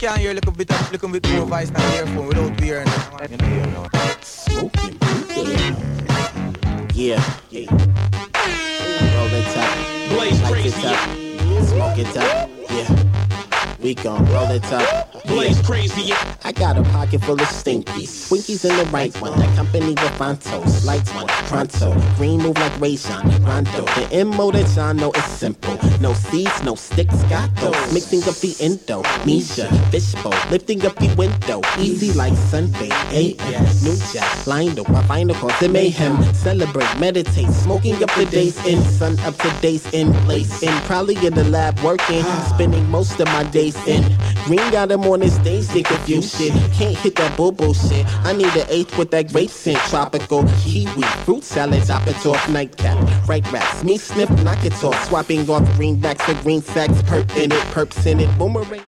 can hear a little bit more voice than the earphone without wearing it. You know. Smoking. Yeah. Roll it up. Blaze Light crazy. it up. Smoke it up. Yeah. We gon' roll it up. Blaze crazy. I got a pocket full of stinkies. Swinkies in the right one. That company with Fontos. Lights one. Pronto. Green move like Rajon. Rondo. The M.O. that y'all know is simple. No seeds, no sticks, got those. Mixing up the endo. Misha. Fishbowl. Lifting up the window. Easy like Sunday. A.M. New Jack. Line to I find a cause of mayhem. Celebrate, meditate. Smoking up the days in. Sun up to days in place. In probably in the lab working. Spending most of my days in. Green got him on his days, they confused shit. Can't hit that boo-boo shit. I need an eighth with that grape scent. Tropical kiwi, fruit salad, top it off, nightcap. Right raps, me sniff, knock it off. Swapping off greenbacks for green sacks, perp in it, perps in it, boomerang.